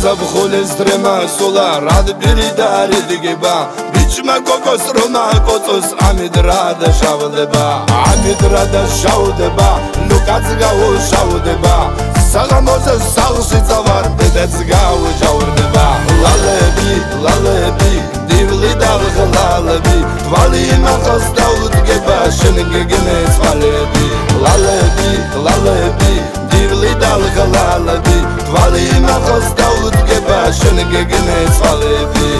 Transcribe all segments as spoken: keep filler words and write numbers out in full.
Запхули стрема сула, рад беридари дигеба. Бичма кокос руна коцос, амидрада шавдеба. Амидрада шавдеба, лукацгау шавдеба. Сагамоза салшица вар, дедецгау жавдеба. Лалеби, лалеби, дивли далх лалеби. Твали махас даут геба, шингегене свалеби. Лалеби, лалеби, дивли далх лалеби. Твали махас даут геба, шингегене свалеби.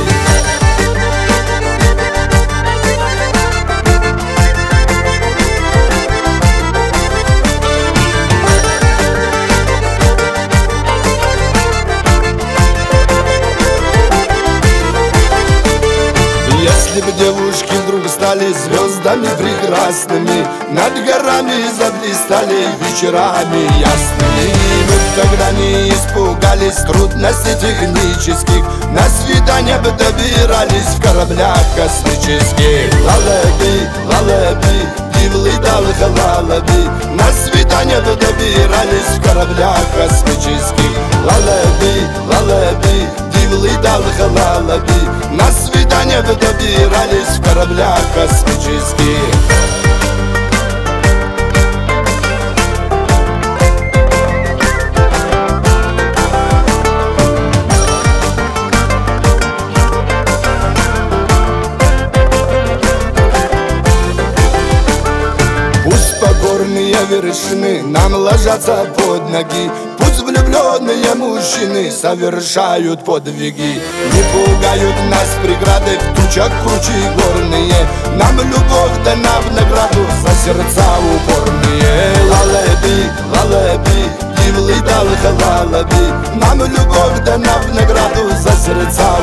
Если бы девушки вдруг стали звездами прекрасными, над горами заблистали вечерами ясными, мы б тогда не испугались трудностей технических, на свидания бы добирались в кораблях космических. Лалеби, лалеби, дивли далх лалеби, на свидания бы добирались в кораблях космических. Лалеби, лалеби, дивли далх лалеби, на свидания бы добирались в кораблях космических. Пусть покорные вершины нам ложатся под ноги, пусть влюбленные мужчины совершают подвиги. Не пугают нас преграды в тучах круче горные, нам любовь дана в награду за сердца упорные. Лалеби, лалеби, дивли далх лалеби, нам любовь дана в награду за сердца